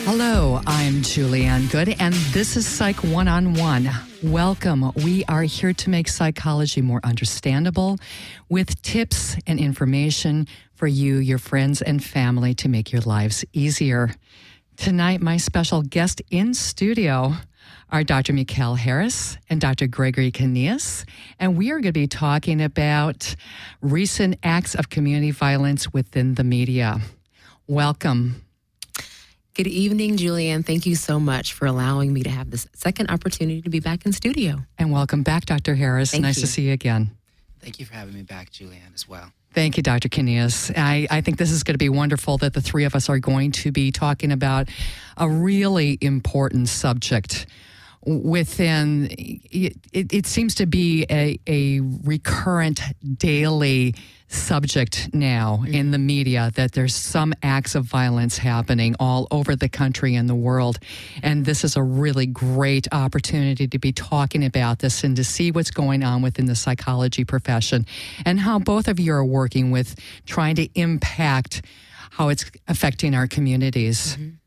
Hello, I'm Julianne Good, and this is Psych One-on-One. Welcome. We are here to make psychology more understandable with tips and information for you, your friends, and family to make your lives easier. Tonight, my special guest in studio are Dr. Mikel Harris and Dr. Gregory Kanias, and we are going to be talking about recent acts of community violence within the media. Welcome. Good evening, Julianne. Thank you so much for allowing me to have this second opportunity to be back in studio. And welcome back, Dr. Harris. Thank nice you. to see you again. Thank you for having me back, Julianne, as well. Thank you, Dr. Kanias. I think this is going to be wonderful that the three of us are going to be talking about a really important subject within, it seems to be a recurrent daily subject now in the media, that there's some acts of violence happening all over the country and the world. And this is a really great opportunity to be talking about this and to see what's going on within the psychology profession and how both of you are working with trying to impact how it's affecting our communities. Mm-hmm.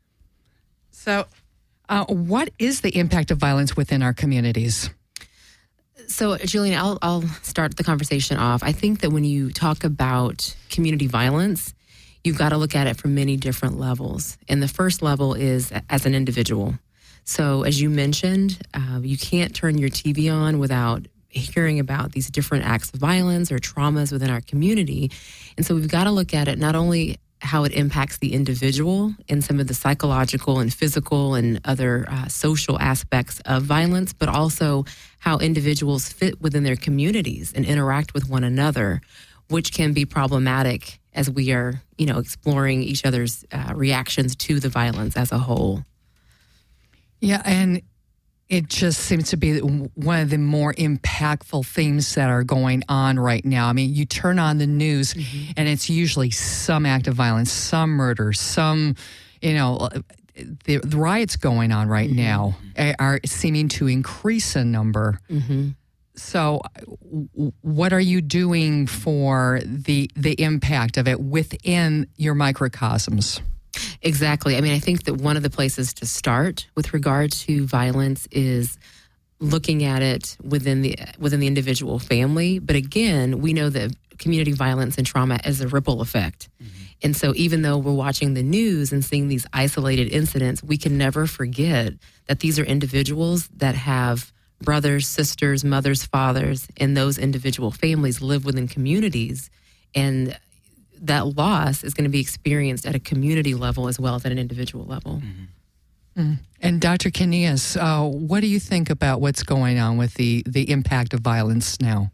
So, what is the impact of violence within our communities? So, Julian, I'll start the conversation off. I think that when you talk about community violence, you've got to look at it from many different levels. And the first level is as an individual. So, as you mentioned, you can't turn your TV on without hearing about these different acts of violence or traumas within our community. And so we've got to look at it not only how it impacts the individual and some of the psychological and physical and other social aspects of violence, but also how individuals fit within their communities and interact with one another, which can be problematic as we are, exploring each other's reactions to the violence as a whole. Yeah, and it just seems to be one of the more impactful themes that are going on right now. I mean, you turn on the news and it's usually some act of violence, some murder, some, the riots going on right now are seeming to increase in number. So what are you doing for the impact of it within your microcosms? Exactly. I mean, I think that one of the places to start with regard to violence is looking at it within the individual family. But again, we know that community violence and trauma is a ripple effect. And so even though we're watching the news and seeing these isolated incidents, we can never forget that these are individuals that have brothers, sisters, mothers, fathers, and those individual families live within communities. And that loss is going to be experienced at a community level as well as at an individual level. And Dr. Kanias, what do you think about what's going on with the impact of violence now?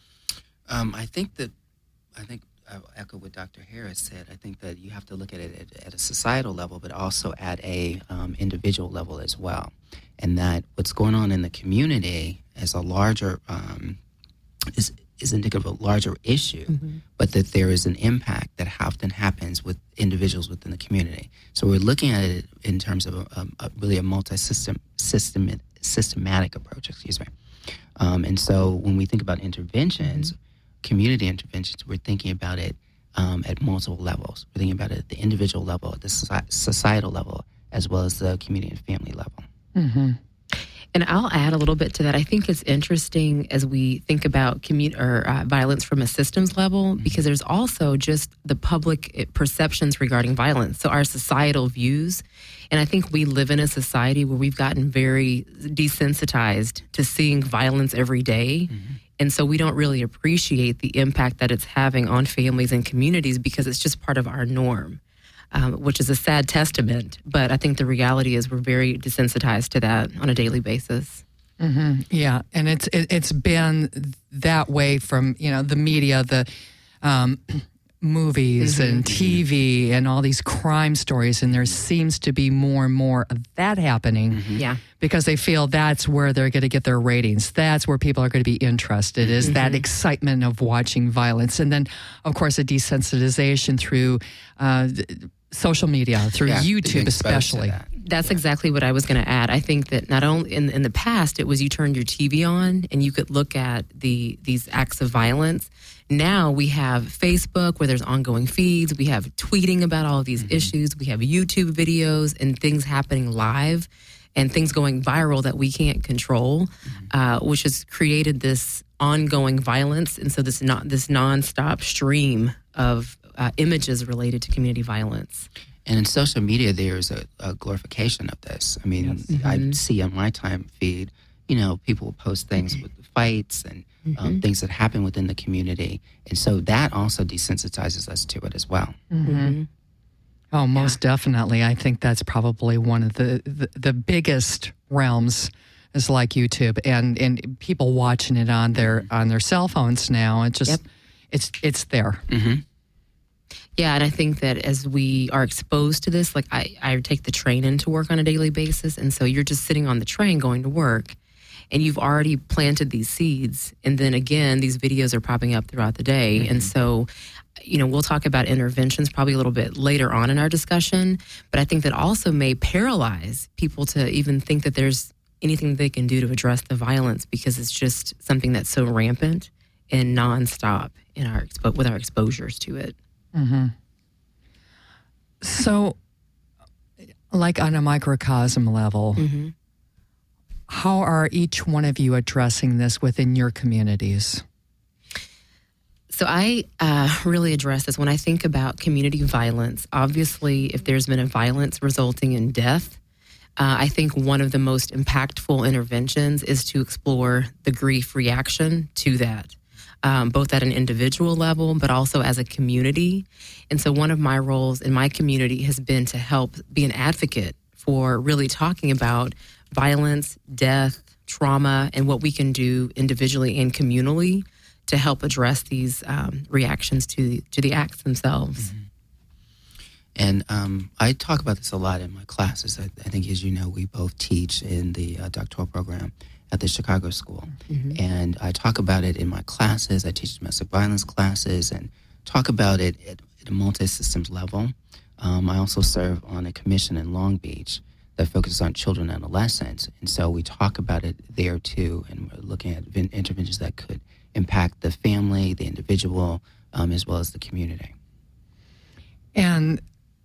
I think I'll echo what Dr. Harris said. I think that you have to look at it at a societal level, but also at a individual level as well. And that what's going on in the community as a larger is indicative of a larger issue, but that there is an impact that often happens with individuals within the community. So we're looking at it in terms of really a systematic approach, and so when we think about interventions, community interventions, we're thinking about it at multiple levels. We're thinking about it at the individual level, at the societal level, as well as the community and family level. And I'll add a little bit to that. I think it's interesting as we think about violence from a systems level, because there's also just the public perceptions regarding violence. So our societal views. And I think we live in a society where we've gotten very desensitized to seeing violence every day. And so we don't really appreciate the impact that it's having on families and communities because it's just part of our norm. Which is a sad testament, but I think the reality is we're very desensitized to that on a daily basis. Yeah, and it's been that way from the media, the movies and TV and all these crime stories, and there seems to be more and more of that happening. Yeah, because they feel that's where they're going to get their ratings. That's where people are going to be interested, is that excitement of watching violence, and then of course a desensitization through social media, through YouTube especially. That's exactly what I was going to add. I think that not only in the past, it was you turned your TV on and you could look at these acts of violence. Now we have Facebook where there's ongoing feeds. We have tweeting about all of these issues. We have YouTube videos and things happening live and things going viral that we can't control, which has created this ongoing violence. And so this nonstop stream of images related to community violence. And in social media, there's a glorification of this. I mean, I see on my time feed, people will post things with fights and things that happen within the community. And so that also desensitizes us to it as well. Mm-hmm. Oh, most definitely. I think that's probably one of the biggest realms is like YouTube and people watching it on their cell phones now. It just it's there. Mm-hmm. Yeah, and I think that as we are exposed to this, like I take the train into work on a daily basis, and so you're just sitting on the train going to work, and you've already planted these seeds, and then again, these videos are popping up throughout the day, and so, we'll talk about interventions probably a little bit later on in our discussion, but I think that also may paralyze people to even think that there's anything they can do to address the violence because it's just something that's so rampant and nonstop with our exposures to it. Mm-hmm. So, like on a microcosm level, how are each one of you addressing this within your communities? So I really address this when I think about community violence. Obviously, if there's been a violence resulting in death, I think one of the most impactful interventions is to explore the grief reaction to that. Both at an individual level, but also as a community. And so one of my roles in my community has been to help be an advocate for really talking about violence, death, trauma, and what we can do individually and communally to help address these reactions to the acts themselves. And I talk about this a lot in my classes. I think, as you know, we both teach in the doctoral program at the Chicago School. And I talk about it in my classes. I teach domestic violence classes and talk about it at a multi-systems level. I also serve on a commission in Long Beach that focuses on children and adolescents. And so we talk about it there too, and we're looking at interventions that could impact the family, the individual, as well as the community. And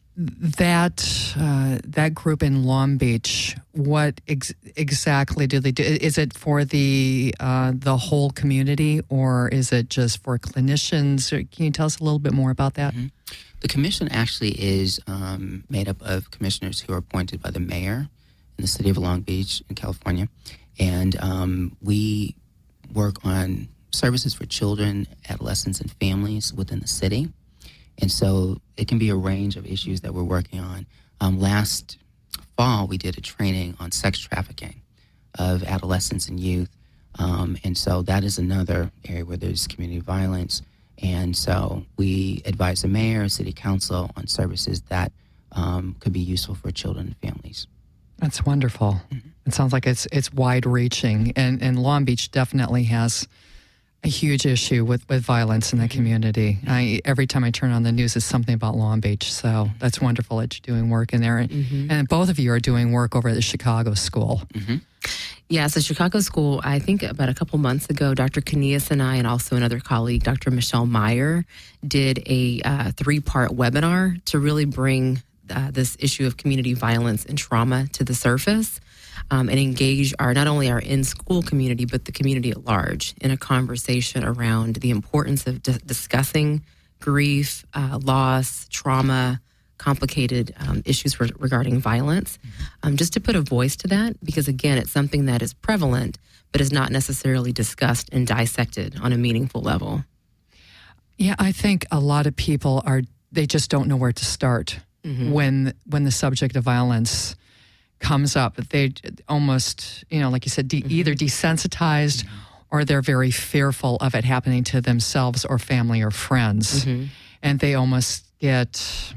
that group in Long Beach, what exactly do they do? Is it for the whole community, or is it just for clinicians? Can you tell us a little bit more about that? The commission actually is made up of commissioners who are appointed by the mayor in the city of Long Beach in California, and we work on services for children, adolescents, and families within the city. And so it can be a range of issues that we're working on. Last fall, we did a training on sex trafficking of adolescents and youth. And so that is another area where there's community violence. And so we advise the mayor, city council on services that could be useful for children and families. That's wonderful. It sounds like it's wide-reaching. And Long Beach definitely has a huge issue with violence in the community. Every time I turn on the news, it's something about Long Beach. So that's wonderful that you're doing work in there. And both of you are doing work over at the Chicago School. Yeah, so Chicago School, I think about a couple months ago, Dr. Kanias and I, and also another colleague, Dr. Michelle Meyer, did a 3-part webinar to really bring this issue of community violence and trauma to the surface. And engage not only our in-school community, but the community at large in a conversation around the importance of discussing grief, loss, trauma, complicated issues regarding violence, just to put a voice to that, because again, it's something that is prevalent, but is not necessarily discussed and dissected on a meaningful level. Yeah, I think a lot of people they just don't know where to start when the subject of violence comes up. They almost, like you said, either desensitized or they're very fearful of it happening to themselves or family or friends. And they almost get,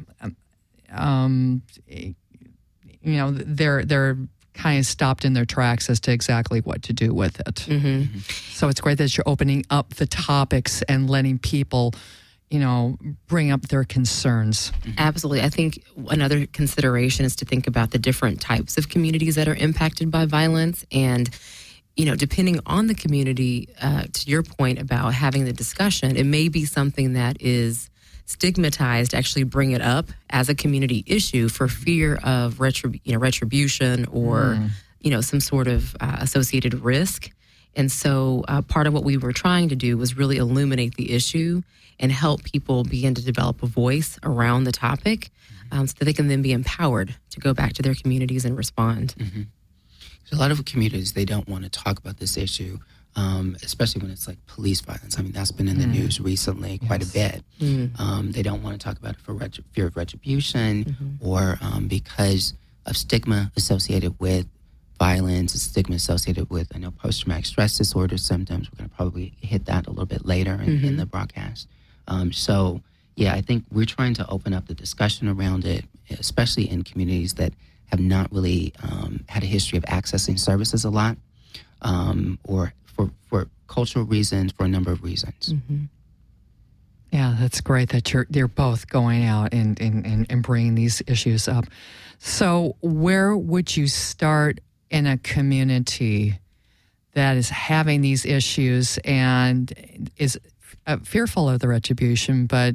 they're kind of stopped in their tracks as to exactly what to do with it. So it's great that you're opening up the topics and letting people, bring up their concerns. Absolutely. I think another consideration is to think about the different types of communities that are impacted by violence. And, depending on the community, to your point about having the discussion, it may be something that is stigmatized, actually bring it up as a community issue for fear of retribution or, some sort of associated risk. And so part of what we were trying to do was really illuminate the issue and help people begin to develop a voice around the topic so that they can then be empowered to go back to their communities and respond. Mm-hmm. So a lot of communities, they don't want to talk about this issue, especially when it's like police violence. I mean, that's been in the news recently quite a bit. They don't want to talk about it for fear of retribution or because of stigma associated with violence, stigma associated with, post-traumatic stress disorder symptoms. We're going to probably hit that a little bit later in the broadcast. I think we're trying to open up the discussion around it, especially in communities that have not really had a history of accessing services a lot, or for cultural reasons, for a number of reasons. Yeah, that's great that you're both going out and bringing these issues up. So where would you start in a community that is having these issues and is fearful of the retribution, but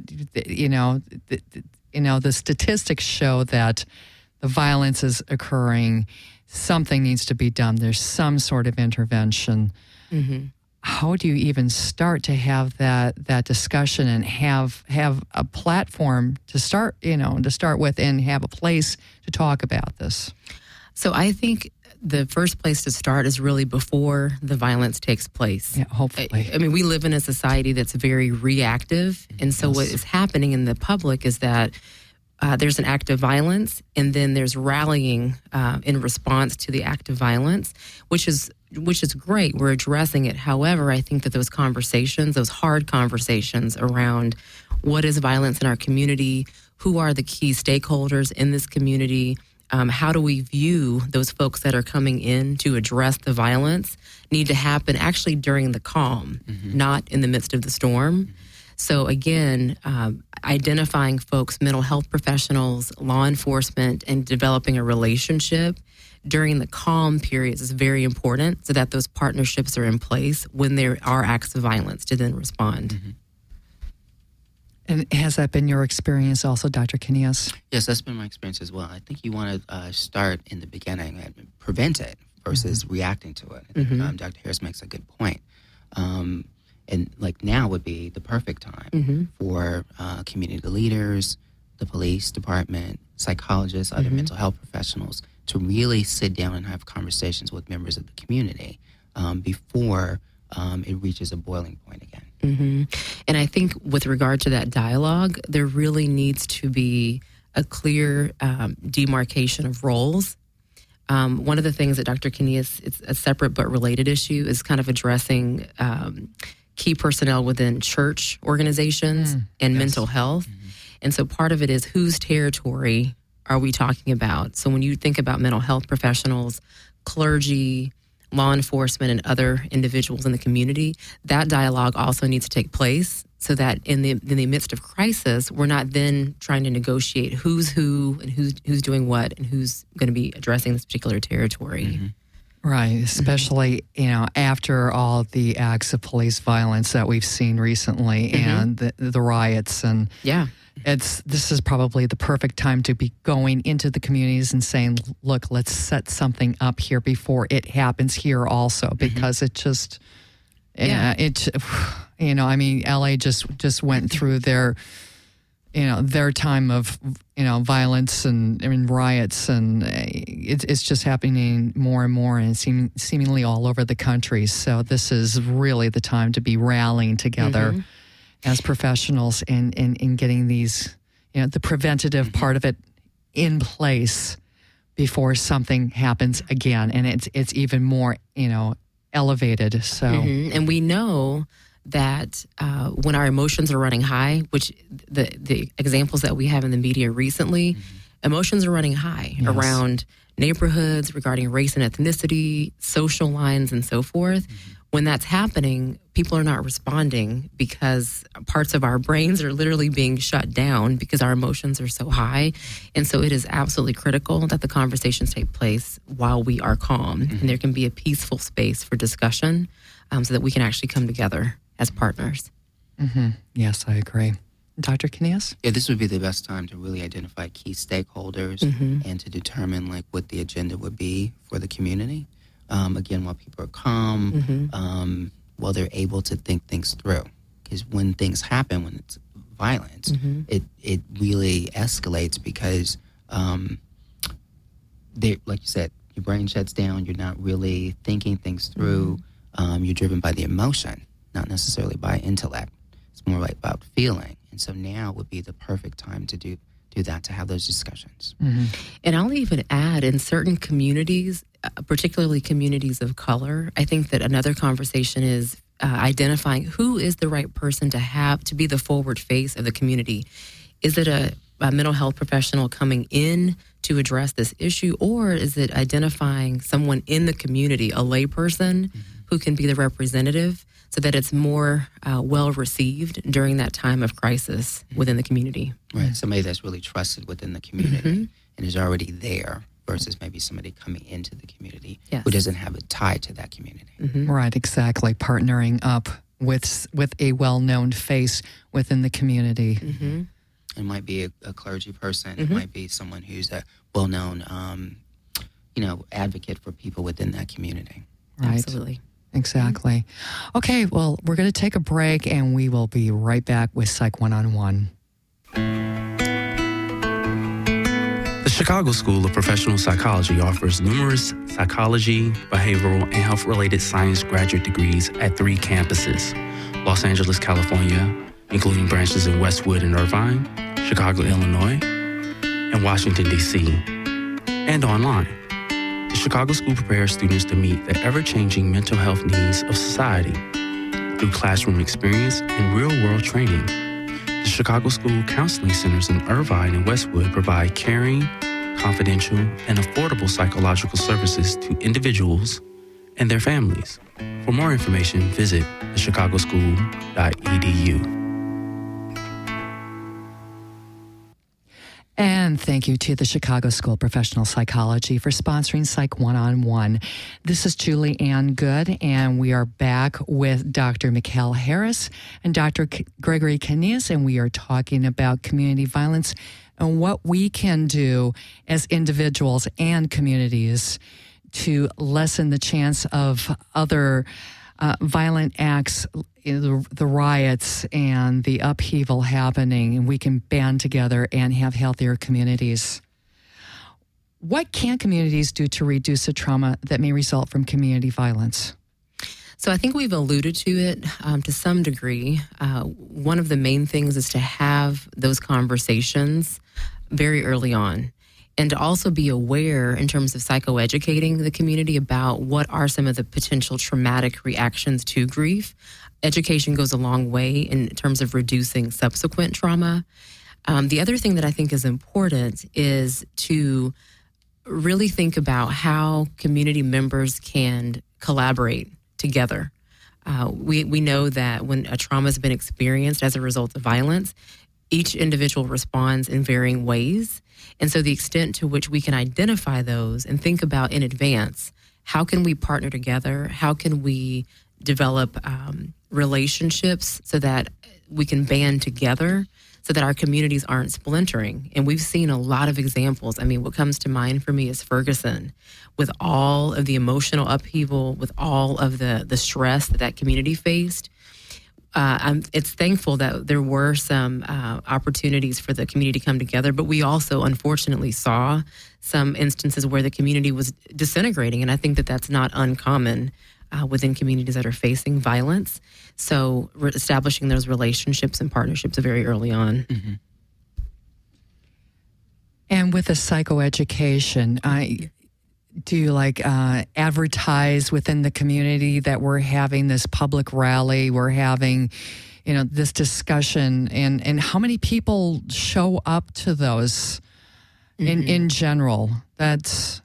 the statistics show that the violence is occurring, something needs to be done. There's some sort of intervention. How do you even start to have that discussion and have a platform to start with and have a place to talk about this? So I think the first place to start is really before the violence takes place. Yeah, hopefully. I mean, we live in a society that's very reactive. And so what is happening in the public is that there's an act of violence, and then there's rallying in response to the act of violence, which is great. We're addressing it. However, I think that those hard conversations around what is violence in our community, who are the key stakeholders in this community, how do we view those folks that are coming in to address the violence, need to happen actually during the calm, not in the midst of the storm. So again, identifying folks, mental health professionals, law enforcement, and developing a relationship during the calm periods is very important so that those partnerships are in place when there are acts of violence to then respond. And has that been your experience also, Dr. Kanias? Yes, that's been my experience as well. I think you want to start in the beginning and prevent it versus reacting to it. I think, Dr. Harris makes a good point. And like now would be the perfect time for community leaders, the police department, psychologists, other mental health professionals to really sit down and have conversations with members of the community before it reaches a boiling point again. And I think with regard to that dialogue, there really needs to be a clear demarcation of roles. One of the things that Dr. Kanias, it's a separate but related issue, is kind of addressing key personnel within church organizations and mental health. And so part of it is whose territory are we talking about? So when you think about mental health professionals, clergy, law enforcement, and other individuals in the community, that dialogue also needs to take place so that in the midst of crisis, we're not then trying to negotiate who's who and who's doing what and who's going to be addressing this particular territory. Right, especially, after all the acts of police violence that we've seen recently and the riots. And this is probably the perfect time to be going into the communities and saying, look, let's set something up here before it happens here also, because it just, LA just went through their time of, violence and riots, and it's just happening more and more, and seemingly all over the country. So this is really the time to be rallying together as professionals and getting these, the preventative part of it in place before something happens again. And it's even more, elevated. So, and we know that when our emotions are running high, which the examples that we have in the media recently emotions are running high Yes. around neighborhoods, regarding race and ethnicity, social lines, and so forth. When that's happening, people are not responding because parts of our brains are literally being shut down because our emotions are so high. And so it is absolutely critical that the conversations take place while we are calm and there can be a peaceful space for discussion so that we can actually come together as partners. Yes, I agree. Dr. Kanias? Yeah, this would be the best time to really identify key stakeholders and to determine like what the agenda would be for the community. Again, while people are calm, while they're able to think things through. Because when things happen, when it's violence, it really escalates because, like you said, your brain shuts down. You're not really thinking things through. You're driven by the emotion, not necessarily by intellect. It's more like about feeling. And so now would be the perfect time to do that, to have those discussions. And I'll even add, in certain communities, particularly communities of color, I think that another conversation is identifying who is the right person to be the forward face of the community. Is it a mental health professional coming in to address this issue, or is it identifying someone in the community, a layperson, who can be the representative so that it's more well received during that time of crisis within the community? Right, somebody that's really trusted within the community and is already there versus maybe somebody coming into the community who doesn't have a tie to that community. Right, exactly. Partnering up with a well-known face within the community. It might be a clergy person. It might be someone who's a well-known, advocate for people within that community. Right. Absolutely. Exactly. Okay, well, we're going to take a break, and we will be right back with Psych One-on-One. The Chicago School of Professional Psychology offers numerous psychology, behavioral, and health-related science graduate degrees at 3 campuses: Los Angeles, California, including branches in Westwood and Irvine, Chicago, Illinois, and Washington, D.C., and online. The Chicago School prepares students to meet the ever-changing mental health needs of society through classroom experience and real-world training. The Chicago School Counseling Centers in Irvine and Westwood provide caring, confidential, and affordable psychological services to individuals and their families. For more information, visit thechicagoschool.edu. And thank you to the Chicago School of Professional Psychology for sponsoring Psych One-on-One. This is Julie Ann Good, and we are back with Dr. Mikkel Harris and Dr. Gregory Kanias, and we are talking about community violence and what we can do as individuals and communities to lessen the chance of other violent acts, the riots and the upheaval happening, and we can band together and have healthier communities. What can communities do to reduce the trauma that may result from community violence? So I think we've alluded to it to some degree. One of the main things is to have those conversations very early on, and to also be aware in terms of psychoeducating the community about what are some of the potential traumatic reactions to grief. Education goes a long way in terms of reducing subsequent trauma. The other thing that I think is important is to really think about how community members can collaborate together. We know that when a trauma has been experienced as a result of violence, each individual responds in varying ways. And so the extent to which we can identify those and think about in advance, how can we partner together? How can we develop relationships so that we can band together so that our communities aren't splintering? And we've seen a lot of examples. I mean, what comes to mind for me is Ferguson, with all of the emotional upheaval, with all of the stress that community faced. It's thankful that there were some opportunities for the community to come together, but we also unfortunately saw some instances where the community was disintegrating, and I think that that's not uncommon within communities that are facing violence. So establishing those relationships and partnerships very early on. Mm-hmm. And with the psychoeducation, do you advertise within the community that we're having this public rally, we're having, this discussion, and how many people show up to those in general. That's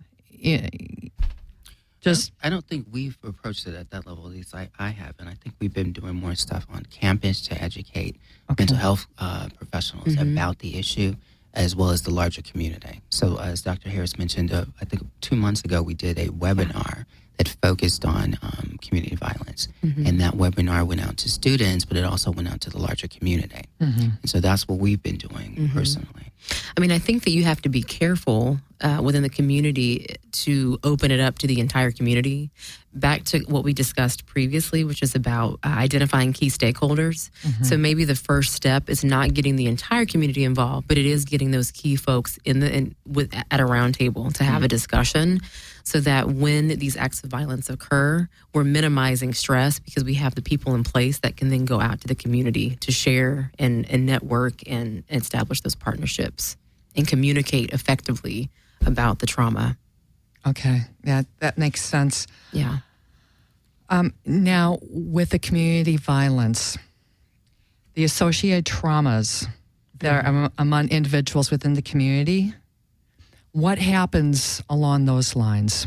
just. I don't think we've approached it at that level. At least I haven't. I think we've been doing more stuff on campus to educate mental health professionals about the issue, as well as the larger community. So as Dr. Harris mentioned, I think 2 months ago we did a webinar that focused on community violence. And that webinar went out to students, but it also went out to the larger community. And so that's what we've been doing personally. I mean, I think that you have to be careful within the community to open it up to the entire community. Back to what we discussed previously, which is about identifying key stakeholders. So maybe the first step is not getting the entire community involved, but it is getting those key folks at a round table to have a discussion, so that when these acts of violence occur, we're minimizing stress because we have the people in place that can then go out to the community to share and network and establish those partnerships and communicate effectively about the trauma. Okay, yeah, that makes sense. Yeah. Now, with the community violence, the associated traumas that are among individuals within the community, what happens along those lines?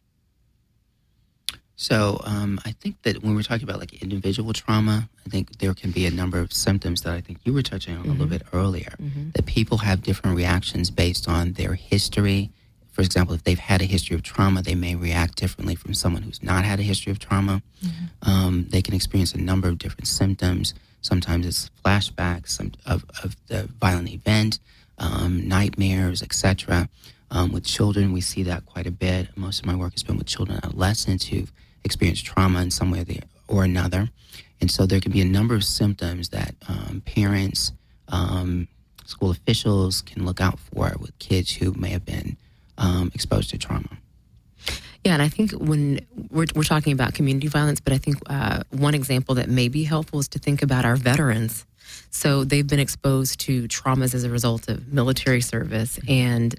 So I think that when we're talking about like individual trauma, I think there can be a number of symptoms that I think you were touching on a little bit earlier, that people have different reactions based on their history. For example, if they've had a history of trauma, they may react differently from someone who's not had a history of trauma. They can experience a number of different symptoms. Sometimes it's flashbacks of the violent event, nightmares, etc. With children, we see that quite a bit. Most of my work has been with children and adolescents who've experienced trauma in some way or another. And so there can be a number of symptoms that parents, school officials can look out for with kids who may have been exposed to trauma. Yeah, and I think when we're talking about community violence, but I think one example that may be helpful is to think about our veterans. So they've been exposed to traumas as a result of military service, and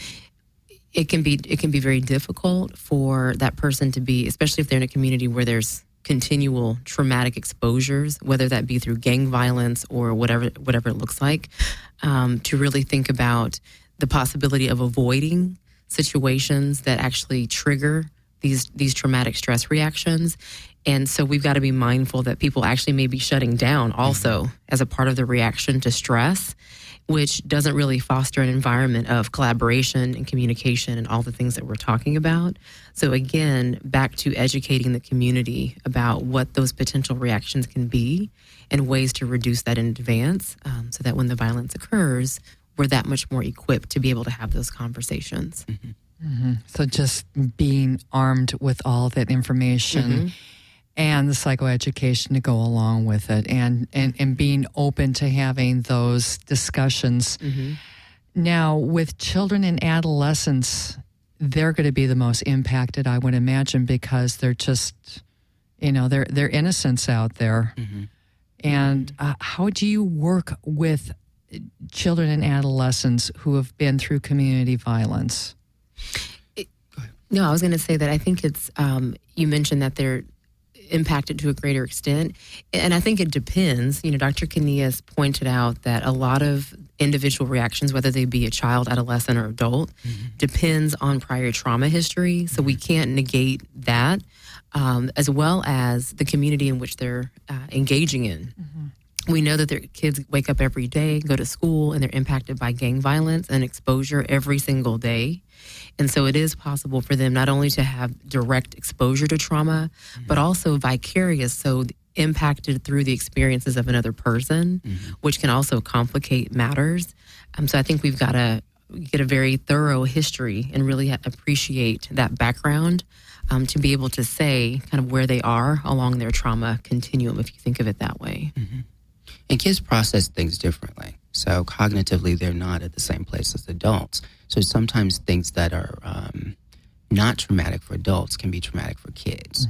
it can be very difficult for that person to be, especially if they're in a community where there's continual traumatic exposures, whether that be through gang violence or whatever it looks like, to really think about the possibility of avoiding situations that actually trigger these traumatic stress reactions. And so we've got to be mindful that people actually may be shutting down also as a part of the reaction to stress, which doesn't really foster an environment of collaboration and communication and all the things that we're talking about. So again, back to educating the community about what those potential reactions can be and ways to reduce that in advance, so that when the violence occurs, we're that much more equipped to be able to have those conversations. So just being armed with all that information and the psychoeducation to go along with it, and being open to having those discussions. Now, with children and adolescents, they're going to be the most impacted, I would imagine, because they're just, they're innocents out there. And how do you work with children and adolescents who have been through community violence? No, I was going to say that I think it's, you mentioned that they're impacted to a greater extent. And I think it depends. Dr. Canillas pointed out that a lot of individual reactions, whether they be a child, adolescent, or adult, depends on prior trauma history. So we can't negate that, as well as the community in which they're engaging in. We know that their kids wake up every day, go to school, and they're impacted by gang violence and exposure every single day. And so it is possible for them not only to have direct exposure to trauma, but also vicarious, so impacted through the experiences of another person, which can also complicate matters. So I think we've got to get a very thorough history and really appreciate that background, to be able to say kind of where they are along their trauma continuum, if you think of it that way. And kids process things differently. So cognitively, they're not at the same place as adults. So sometimes things that are not traumatic for adults can be traumatic for kids.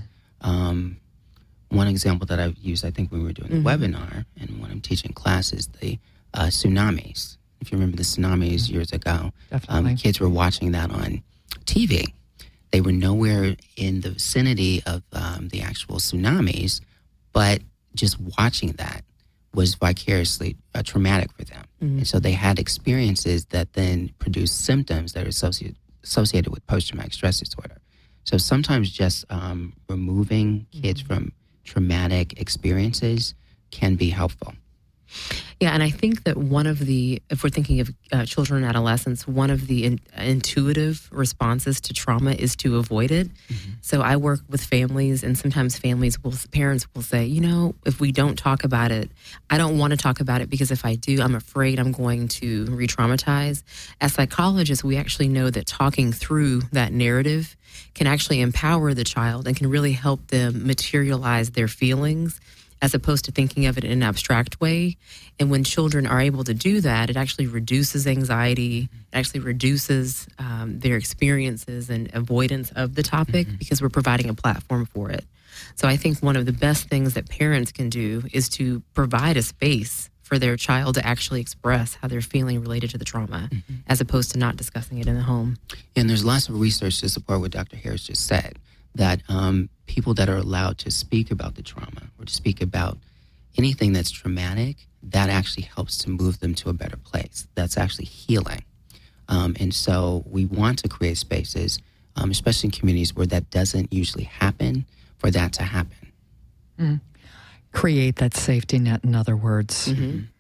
One example that I've used, I think when we were doing the webinar and when I'm teaching classes, the tsunamis. If you remember the tsunamis years ago, kids were watching that on TV. They were nowhere in the vicinity of the actual tsunamis, but just watching that was vicariously traumatic for them. And so they had experiences that then produced symptoms that are associated with post-traumatic stress disorder. So sometimes just removing kids from traumatic experiences can be helpful. Yeah, and I think that if we're thinking of children and adolescents, one of the intuitive responses to trauma is to avoid it. So I work with families, and sometimes parents will say, if we don't talk about it, I don't want to talk about it because if I do, I'm afraid I'm going to re-traumatize. As psychologists, we actually know that talking through that narrative can actually empower the child and can really help them materialize their feelings, as opposed to thinking of it in an abstract way. And when children are able to do that, it actually reduces anxiety, it actually reduces their experiences and avoidance of the topic because we're providing a platform for it. So I think one of the best things that parents can do is to provide a space for their child to actually express how they're feeling related to the trauma, as opposed to not discussing it in the home. And there's lots of research to support what Dr. Harris just said, that people that are allowed to speak about the trauma or to speak about anything that's traumatic, that actually helps to move them to a better place. That's actually healing. And so we want to create spaces, especially in communities where that doesn't usually happen, for that to happen. Create that safety net, in other words,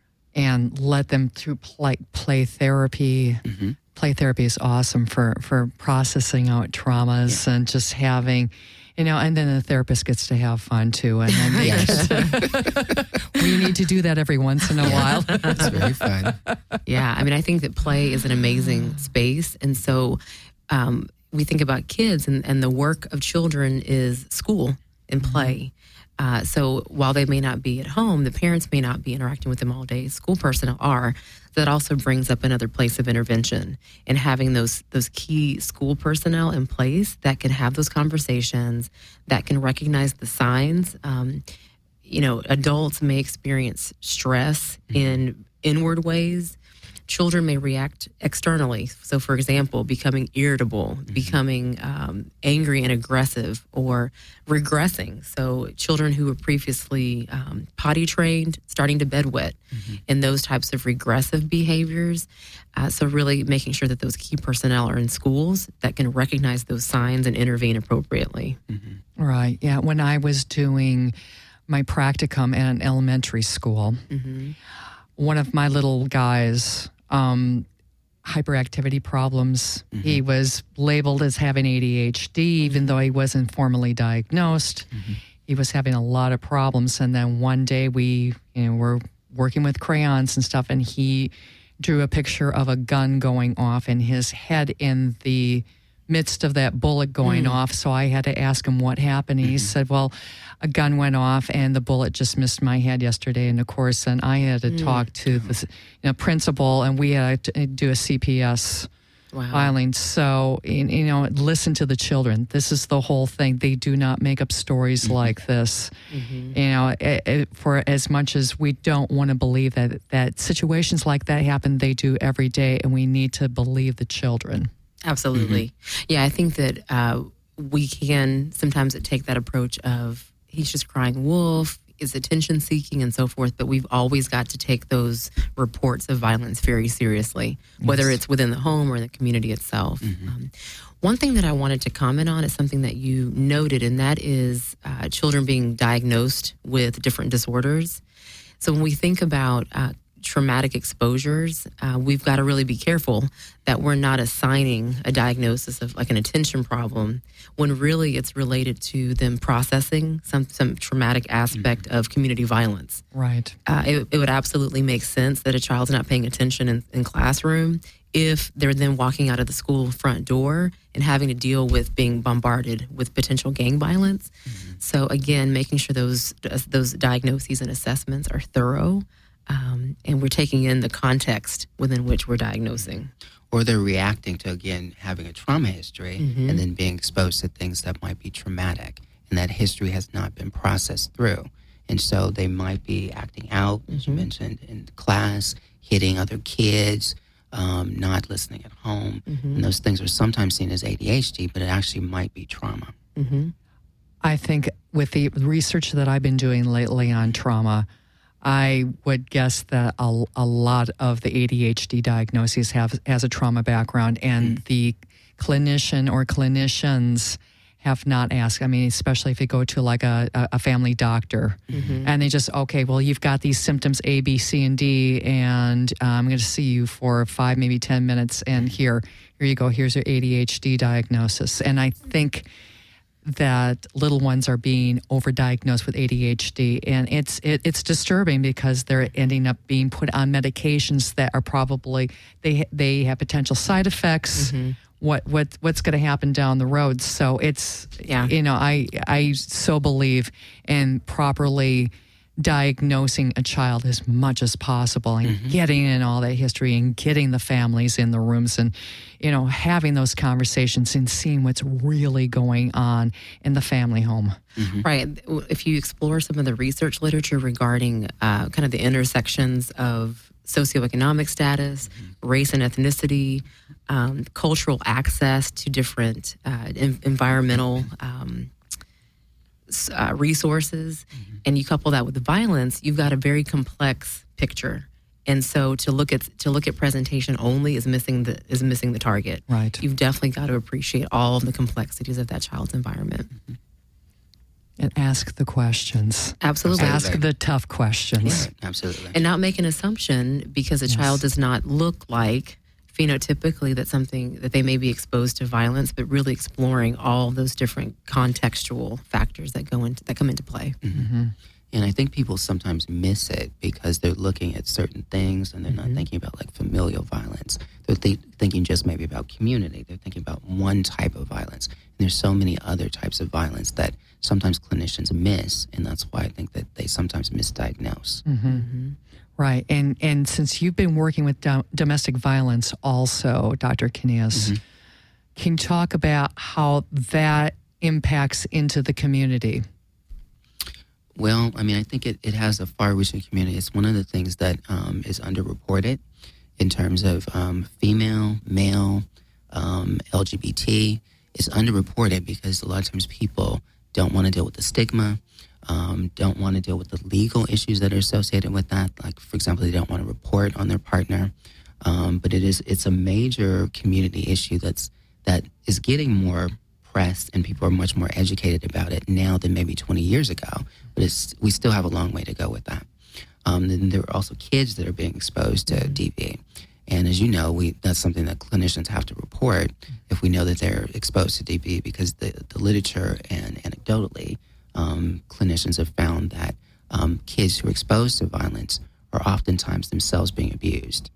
and let them through play therapy. Play therapy is awesome for processing out traumas and just having, and then the therapist gets to have fun too. And then we need to do that every once in a while. It's very fun. Yeah, I think that play is an amazing space. And so we think about kids, and the work of children is school and play. So while they may not be at home, the parents may not be interacting with them all day. School personnel are. That also brings up another place of intervention, and having those key school personnel in place that can have those conversations, that can recognize the signs. Adults may experience stress in inward ways. Children may react externally. So, for example, becoming irritable, becoming angry and aggressive, or regressing. So, children who were previously potty trained, starting to bedwet, and those types of regressive behaviors. So, really making sure that those key personnel are in schools that can recognize those signs and intervene appropriately. Right. Yeah. When I was doing my practicum at an elementary school, one of my little guys, hyperactivity problems. He was labeled as having ADHD, even though he wasn't formally diagnosed. He was having a lot of problems. And then one day we were working with crayons and stuff, and he drew a picture of a gun going off and his head in the midst of that bullet going off. So I had to ask him what happened. He said, well, a gun went off and the bullet just missed my head yesterday. And of course, and I had to talk to the principal, and we had to do a CPS filing. So, listen to the children. This is the whole thing. They do not make up stories like this. For as much as we don't want to believe that situations like that happen, they do every day, and we need to believe the children. Absolutely. Yeah, I think that we can sometimes take that approach of he's just crying wolf, is attention seeking, and so forth, but we've always got to take those reports of violence very seriously, whether it's within the home or in the community itself. One thing that I wanted to comment on is something that you noted, and that is children being diagnosed with different disorders. So when we think about traumatic exposures, we've got to really be careful that we're not assigning a diagnosis of like an attention problem when really it's related to them processing some traumatic aspect of community violence. Right. It would absolutely make sense that a child's not paying attention in classroom if they're then walking out of the school front door and having to deal with being bombarded with potential gang violence. So again, making sure those diagnoses and assessments are thorough. And we're taking in the context within which we're diagnosing. Or they're reacting to, again, having a trauma history and then being exposed to things that might be traumatic, and that history has not been processed through. And so they might be acting out, as you mentioned, in class, hitting other kids, not listening at home. And those things are sometimes seen as ADHD, but it actually might be trauma. I think with the research that I've been doing lately on trauma, I would guess that a lot of the ADHD diagnoses has a trauma background, and the clinician or clinicians have not asked. I mean, especially if you go to like a family doctor and they just, okay, well, you've got these symptoms A, B, C, and D, and I'm going to see you for 5, maybe 10 minutes, and here you go. Here's your ADHD diagnosis. And I think that little ones are being overdiagnosed with ADHD, and it's disturbing because they're ending up being put on medications that are probably they have potential side effects. What's going to happen down the road? So it's I so believe in properly diagnosing a child as much as possible and getting in all that history and getting the families in the rooms and, having those conversations and seeing what's really going on in the family home. Right. If you explore some of the research literature regarding kind of the intersections of socioeconomic status, race and ethnicity, cultural access to different environmental resources, and you couple that with the violence, you've got a very complex picture. And so to look at presentation only is missing the target. Right. You've definitely got to appreciate all of the complexities of that child's environment. And ask the questions. Absolutely. Ask the tough questions. Right. Absolutely. And not make an assumption because a child does not look like phenotypically that they may be exposed to violence, but really exploring all those different contextual factors that come into play. And I think people sometimes miss it because they're looking at certain things and they're not thinking about like familial violence. They're thinking just maybe about community. They're thinking about one type of violence. And there's so many other types of violence that sometimes clinicians miss, and that's why I think that they sometimes misdiagnose. Right. And since you've been working with domestic violence also, Dr. Kniaz, can you talk about how that impacts into the community? Well, I mean, I think it has a far-reaching community. It's one of the things that is underreported in terms of female, male, LGBT. It's underreported because a lot of times people don't want to deal with the stigma, don't want to deal with the legal issues that are associated with that. Like, for example, they don't want to report on their partner. But it's a major community issue that is getting more press, and people are much more educated about it now than maybe 20 years ago. But we still have a long way to go with that. Then there are also kids that are being exposed to DV. And as you know, that's something that clinicians have to report if we know that they're exposed to DV, because the literature and anecdotally, clinicians have found that kids who are exposed to violence are oftentimes themselves being abused.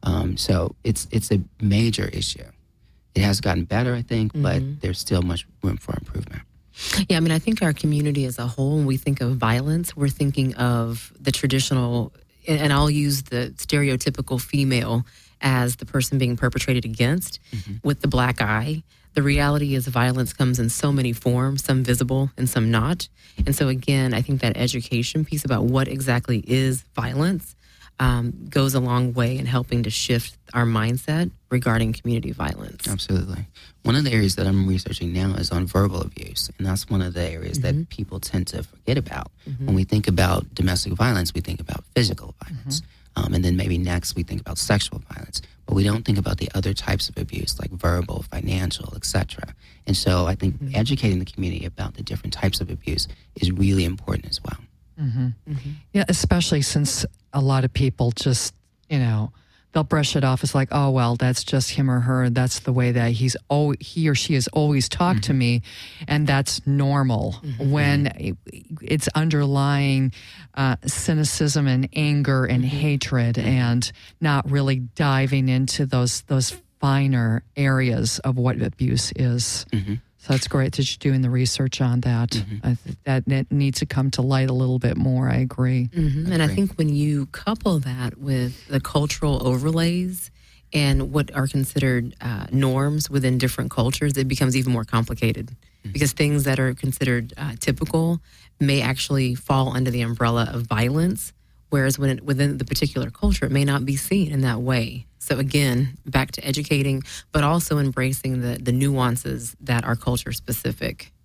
So it's a major issue. It has gotten better, I think, but there's still much room for improvement. Yeah, I mean, I think our community as a whole, when we think of violence, we're thinking of the traditional, and I'll use the stereotypical female as the person being perpetrated against with the black eye. The reality is violence comes in so many forms, some visible and some not. And so again, I think that education piece about what exactly is violence goes a long way in helping to shift our mindset regarding community violence. Absolutely. One of the areas that I'm researching now is on verbal abuse, and that's one of the areas that people tend to forget about. When we think about domestic violence, we think about physical violence, and then maybe next we think about sexual violence, but we don't think about the other types of abuse like verbal, financial, etc. And so I think educating the community about the different types of abuse is really important as well. Yeah, especially since a lot of people just, they'll brush it off as like, oh, well, that's just him or her. That's the way that he or she has always talked to me, and that's normal. When it's underlying cynicism and anger and hatred, and not really diving into those finer areas of what abuse is. So it's great that you're doing the research on that. I think that needs to come to light a little bit more. I agree. And I think when you couple that with the cultural overlays and what are considered norms within different cultures, it becomes even more complicated because things that are considered typical may actually fall under the umbrella of violence, whereas within the particular culture, it may not be seen in that way. So again, back to educating, but also embracing the nuances that are culture specific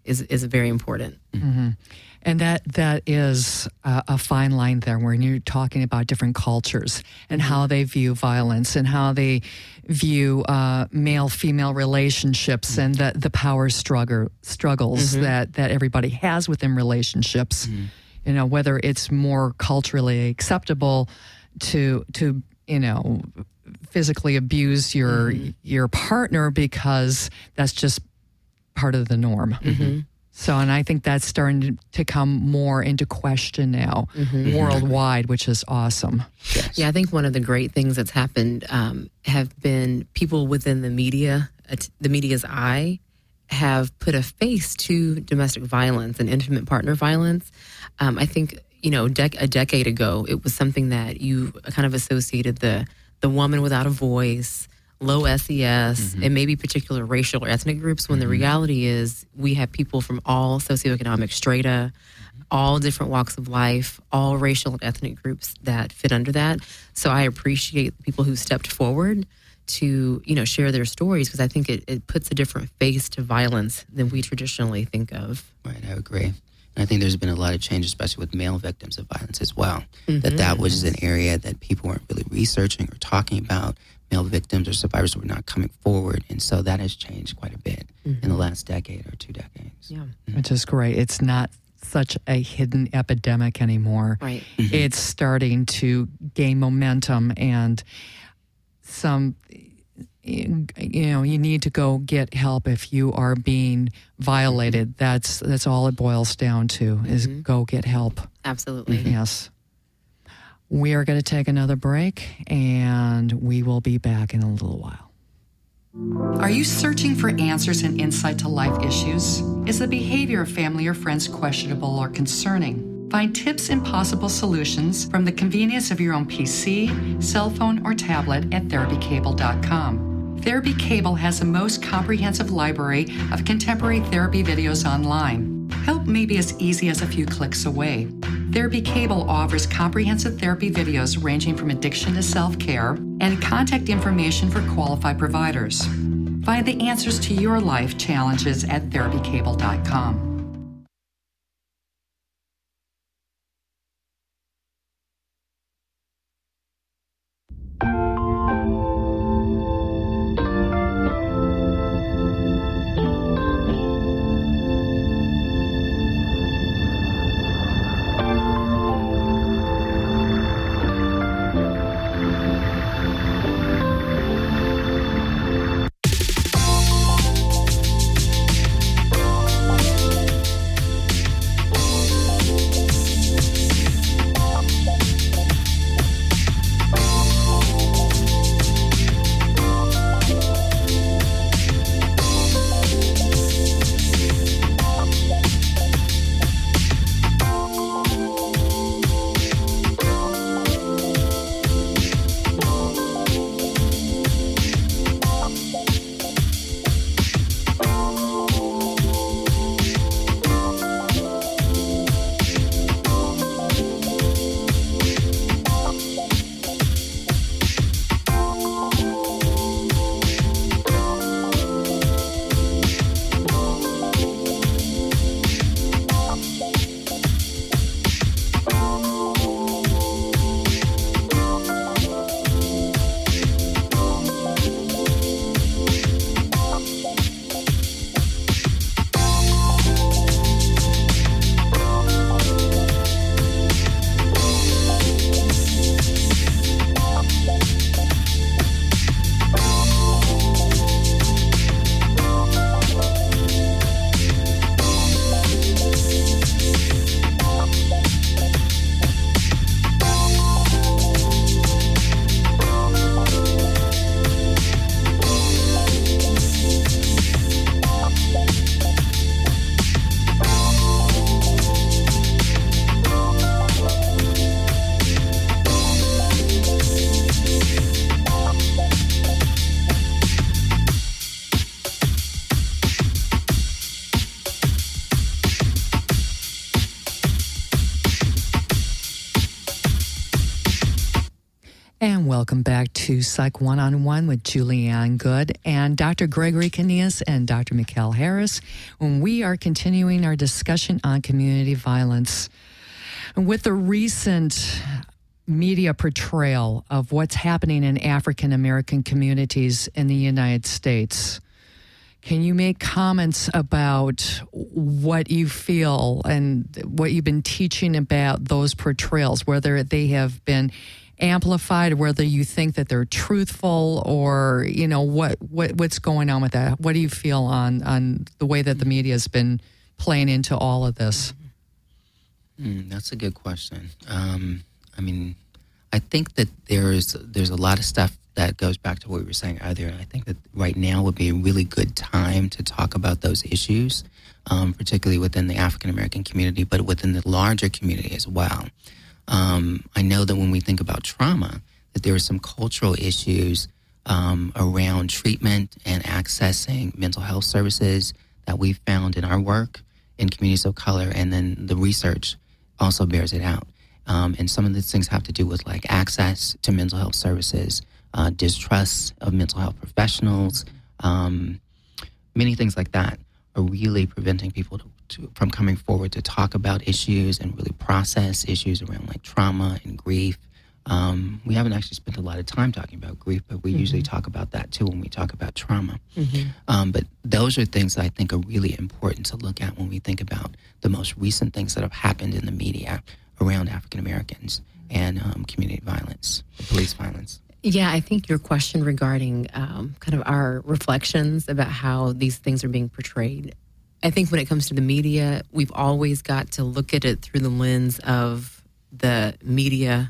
is very important. Mm-hmm. And that is a fine line there when you're talking about different cultures and how they view violence and how they view male-female relationships and the power struggles that everybody has within relationships. You know, whether it's more culturally acceptable to physically abuse your partner because that's just part of the norm. So, and I think that's starting to come more into question now worldwide, which is awesome. Yes. Yeah, I think one of the great things that's happened have been people within the media's eye have put a face to domestic violence and intimate partner violence. I think, a decade ago, it was something that you kind of associated the woman without a voice, low SES, and maybe particular racial or ethnic groups, when the reality is we have people from all socioeconomic strata, all different walks of life, all racial and ethnic groups that fit under that. So I appreciate the people who stepped forward to, share their stories, because I think it puts a different face to violence than we traditionally think of. Right, I agree. And I think there's been a lot of change, especially with male victims of violence as well, that was an area that people weren't really researching or talking about. Male victims or survivors were not coming forward. And so that has changed quite a bit in the last decade or 2 decades. Yeah. Which is great. It's not such a hidden epidemic anymore. Right. It's starting to gain momentum, and you need to go get help if you are being violated. That's all it boils down to, is go get help. Absolutely. Yes. We are going to take another break, and we will be back in a little while. Are you searching for answers and insight to life issues? Is the behavior of family or friends questionable or concerning? Find tips and possible solutions from the convenience of your own PC, cell phone, or tablet at therapycable.com. Therapy Cable has the most comprehensive library of contemporary therapy videos online. Help may be as easy as a few clicks away. Therapy Cable offers comprehensive therapy videos ranging from addiction to self-care and contact information for qualified providers. Find the answers to your life challenges at therapycable.com. Welcome back to Psych One-on-One with Julianne Good and Dr. Gregory Kanias and Dr. Mikkel Harris, when we are continuing our discussion on community violence. With the recent media portrayal of what's happening in African American communities in the United States, can you make comments about what you feel and what you've been teaching about those portrayals, whether they have been amplified, whether you think that they're truthful, or what's going on with that? What do you feel on the way that the media has been playing into all of this? That's a good question. I think that there's a lot of stuff that goes back to what we were saying earlier. And I think that right now would be a really good time to talk about those issues, particularly within the African American community, but within the larger community as well. I know that when we think about trauma, that there are some cultural issues around treatment and accessing mental health services that we've found in our work in communities of color, and then the research also bears it out. And some of these things have to do with like access to mental health services, distrust of mental health professionals, many things like that are really preventing people from coming forward to talk about issues and really process issues around like trauma and grief. We haven't actually spent a lot of time talking about grief, but we usually talk about that too when we talk about trauma. But those are things that I think are really important to look at when we think about the most recent things that have happened in the media around African Americans and community violence, police violence. Yeah, I think your question regarding kind of our reflections about how these things are being portrayed, I think when it comes to the media, we've always got to look at it through the lens of the media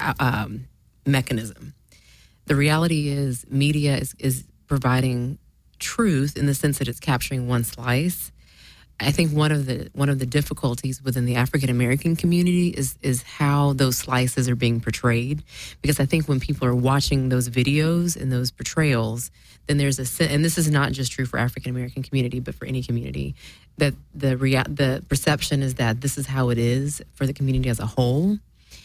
mechanism. The reality is media is providing truth in the sense that it's capturing one slice. I think one of the difficulties within the African American community is how those slices are being portrayed. Because I think when people are watching those videos and those portrayals, then there's and this is not just true for African American community, but for any community, that the perception is that this is how it is for the community as a whole.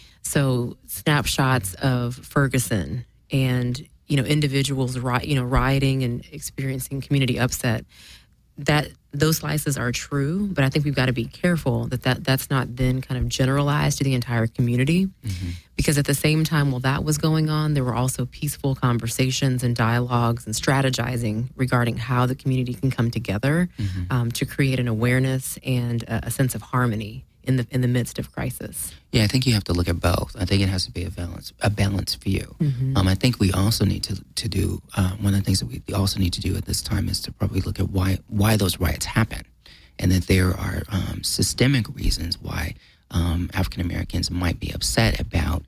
So snapshots of Ferguson and individuals rioting and experiencing community upset, that those slices are true, but I think we've got to be careful that's not then kind of generalized to the entire community. Because at the same time while that was going on, there were also peaceful conversations and dialogues and strategizing regarding how the community can come together to create an awareness and a sense of harmony in the midst of crisis. Yeah, I think you have to look at both. I think it has to be a balanced view. I think we also need to do one of the things that we also need to do at this time is to probably look at why those riots happen, and that there are systemic reasons why African Americans might be upset about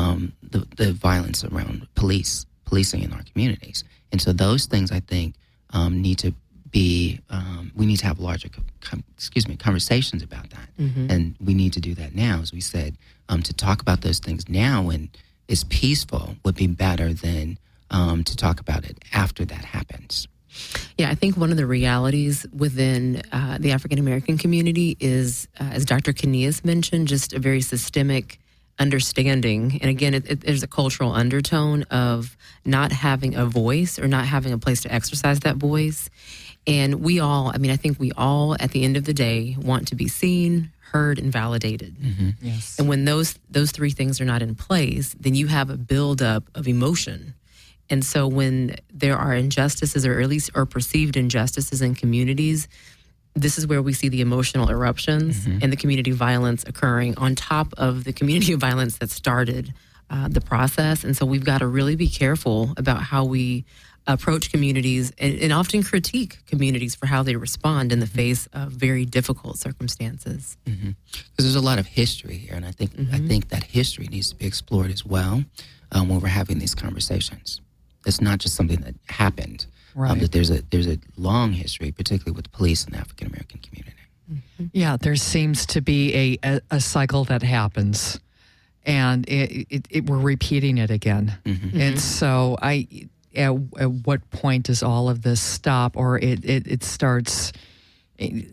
the violence around policing in our communities. And so those things I think need to be we need to have larger conversations about that, and we need to do that now. As we said, to talk about those things now when it's peaceful would be better than to talk about it after that happens. Yeah, I think one of the realities within the African American community is, as Dr. Kanias mentioned, just a very systemic understanding. And again, there's a cultural undertone of not having a voice or not having a place to exercise that voice. And I think we all, at the end of the day, want to be seen, heard, and validated. Yes. And when those three things are not in place, then you have a buildup of emotion. And so when there are injustices, or at least or perceived injustices in communities, this is where we see the emotional eruptions and the community violence occurring on top of the community violence that started the process. And so we've got to really be careful about how we approach communities and often critique communities for how they respond in the face of very difficult circumstances. Because there's a lot of history here, and I think that history needs to be explored as well when we're having these conversations. It's not just something that happened. Right. That there's a long history, particularly with the police in the African American community. Yeah, there seems to be a cycle that happens, and we're repeating it again. And so at what point does all of this stop, or it starts? I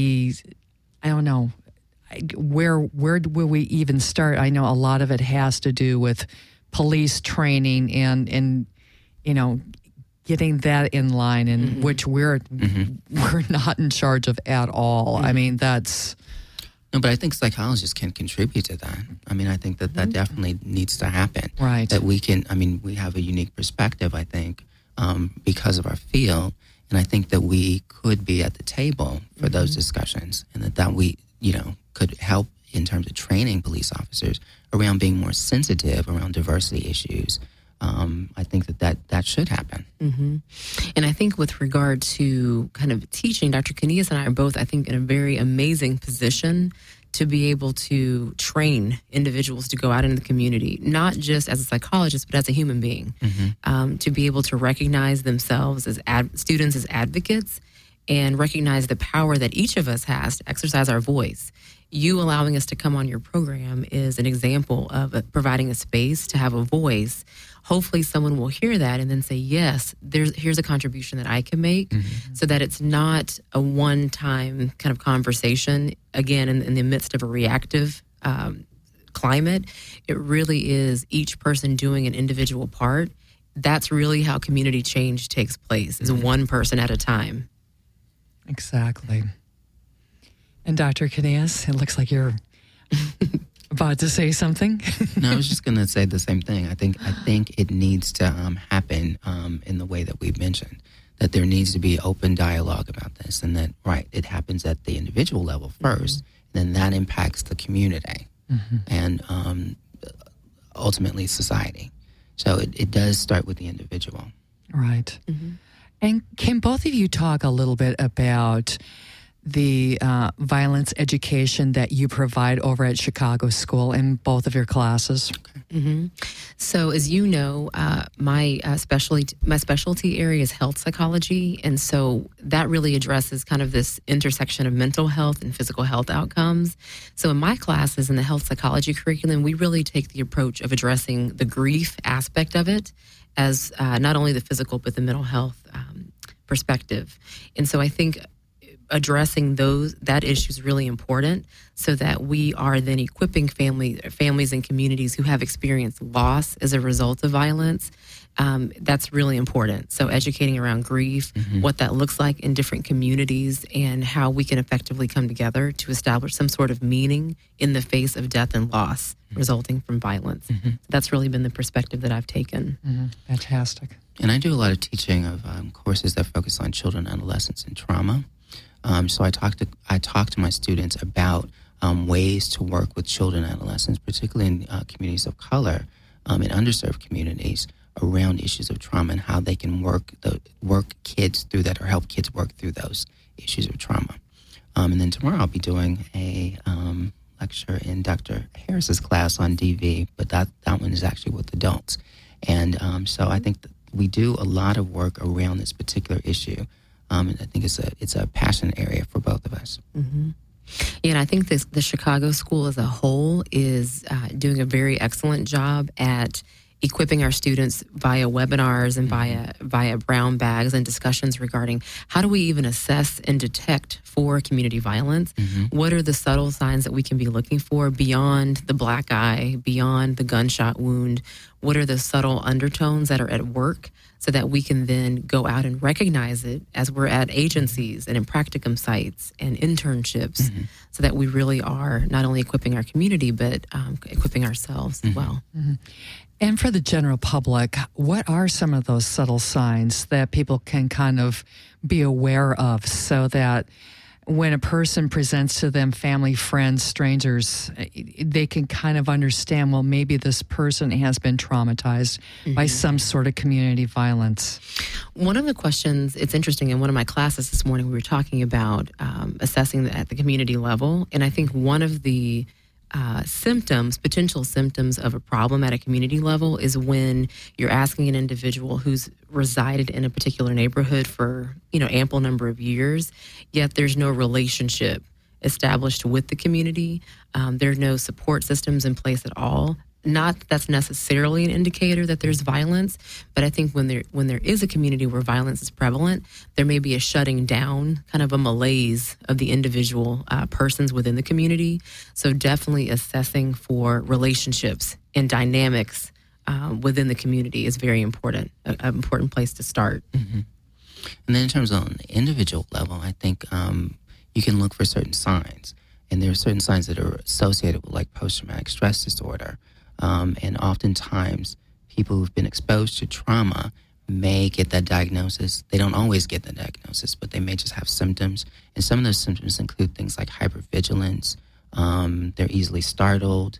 don't know. Where will we even start? I know a lot of it has to do with police training and getting that in line, and which we're not in charge of at all. I mean, that's... No, but I think psychologists can contribute to that. I mean, I think that definitely needs to happen. Right. That we can, we have a unique perspective, I think, because of our field. And I think that we could be at the table for those discussions, and that we, could help in terms of training police officers around being more sensitive around diversity issues. I think that should happen. Mm-hmm. And I think with regard to kind of teaching, Dr. Canillas and I are both, I think, in a very amazing position to be able to train individuals to go out into the community, not just as a psychologist, but as a human being, to be able to recognize themselves as students as advocates and recognize the power that each of us has to exercise our voice. You allowing us to come on your program is an example of providing a space to have a voice. Hopefully someone will hear that and then say, yes, here's a contribution that I can make, so that it's not a one-time kind of conversation, again, in the midst of a reactive climate. It really is each person doing an individual part. That's really how community change takes place, is one person at a time. Exactly. And Dr. Canillas, it looks like you're about to say something. No, I was just going to say the same thing. I think it needs to happen in the way that we've mentioned, that there needs to be open dialogue about this, and that, it happens at the individual level first, and then that impacts the community and ultimately society. So it does start with the individual. Right. And can both of you talk a little bit about the violence education that you provide over at Chicago School in both of your classes? So, as you know, my specialty area is health psychology, and so that really addresses kind of this intersection of mental health and physical health outcomes. So, in my classes in the health psychology curriculum, we really take the approach of addressing the grief aspect of it as not only the physical but the mental health perspective. And so, I think addressing that issue is really important, so that we are then equipping families and communities who have experienced loss as a result of violence. That's really important. So educating around grief, what that looks like in different communities, and how we can effectively come together to establish some sort of meaning in the face of death and loss resulting from violence. That's really been the perspective that I've taken. Fantastic. And I do a lot of teaching of courses that focus on children, adolescents, and trauma. So I talk to my students about ways to work with children and adolescents, particularly in communities of color and underserved communities, around issues of trauma and how they can work kids through that, or help kids work through those issues of trauma. And then tomorrow I'll be doing a lecture in Dr. Harris's class on DV, but that one is actually with adults. And so I think that we do a lot of work around this particular issue. And I think it's a passion area for both of us. Yeah, and I think the Chicago School as a whole is doing a very excellent job at equipping our students via webinars and via brown bags and discussions regarding how do we even assess and detect for community violence? What are the subtle signs that we can be looking for beyond the black eye, beyond the gunshot wound? What are the subtle undertones that are at work, so that we can then go out and recognize it as we're at agencies and in practicum sites and internships, so that we really are not only equipping our community, but equipping ourselves as well. And for the general public, what are some of those subtle signs that people can kind of be aware of, so that when a person presents to them family, friends, strangers, they can kind of understand, well, maybe this person has been traumatized by some sort of community violence? One of the questions, it's interesting, in one of my classes this morning, we were talking about assessing at the community level. And I think one of the potential symptoms of a problem at a community level is when you're asking an individual who's resided in a particular neighborhood for, ample number of years, yet there's no relationship established with the community. There are no support systems in place at all. Not that that's necessarily an indicator that there's violence, but I think when there is a community where violence is prevalent, there may be a shutting down, kind of a malaise of the individual persons within the community. So definitely assessing for relationships and dynamics within the community is very important, an important place to start. Mm-hmm. And then in terms of on the individual level, I think you can look for certain signs. And there are certain signs that are associated with like post-traumatic stress disorder. And oftentimes people who've been exposed to trauma may get that diagnosis. They don't always get the diagnosis, but they may just have symptoms. And some of those symptoms include things like hypervigilance. They're easily startled,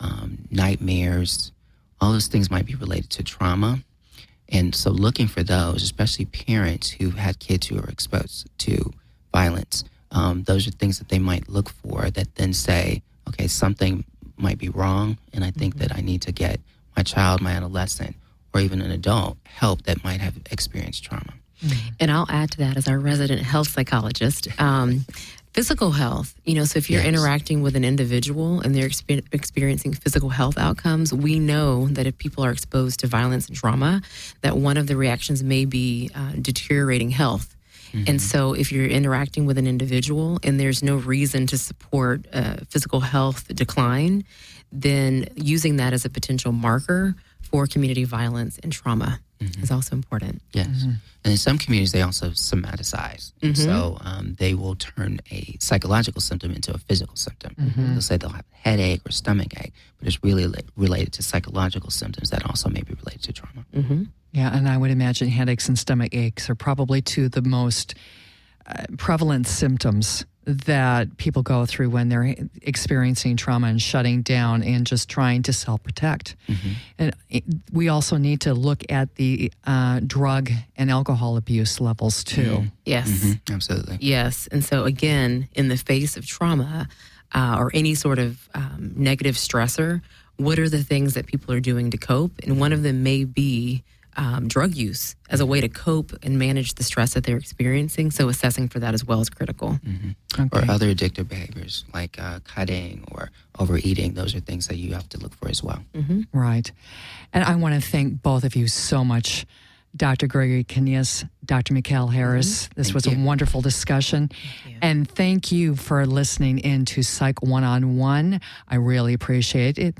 nightmares. All those things might be related to trauma. And so looking for those, especially parents who had kids who are exposed to violence, those are things that they might look for that then say, okay, something might be wrong, and I think that I need to get my child, my adolescent, or even an adult help that might have experienced trauma. And I'll add to that as our resident health psychologist. Physical health, so if you're interacting with an individual and they're experiencing physical health outcomes, we know that if people are exposed to violence and trauma, that one of the reactions may be deteriorating health. Mm-hmm. And so if you're interacting with an individual and there's no reason to support physical health decline, then using that as a potential marker for community violence and trauma is also important. Yes. Mm-hmm. And in some communities, they also somaticize. Mm-hmm. So they will turn a psychological symptom into a physical symptom. Mm-hmm. They'll say they'll have a headache or stomach ache, but it's really related to psychological symptoms that also may be related to trauma. Mm-hmm. Yeah, and I would imagine headaches and stomach aches are probably two of the most prevalent symptoms that people go through when they're experiencing trauma and shutting down and just trying to self-protect. Mm-hmm. And we also need to look at the drug and alcohol abuse levels too. Mm-hmm. Yes. Mm-hmm. Absolutely. Yes. And so again, in the face of trauma or any sort of negative stressor, what are the things that people are doing to cope? And one of them may be drug use as a way to cope and manage the stress that they're experiencing. So assessing for that as well is critical. Mm-hmm. Okay. Or other addictive behaviors like cutting or overeating. Those are things that you have to look for as well. Mm-hmm. Right. And I want to thank both of you so much, Dr. Gregory Knias, Dr. Mikhail Harris. Mm-hmm. This was a wonderful discussion. And thank you for listening in to Psych One-on-One. I really appreciate it.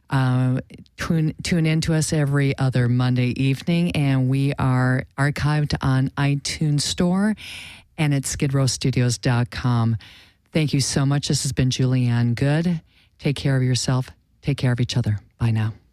Tune in to us every other Monday evening, and we are archived on iTunes Store and at skidrowstudios.com. Thank you so much. This has been Julianne Good. Take care of yourself. Take care of each other. Bye now.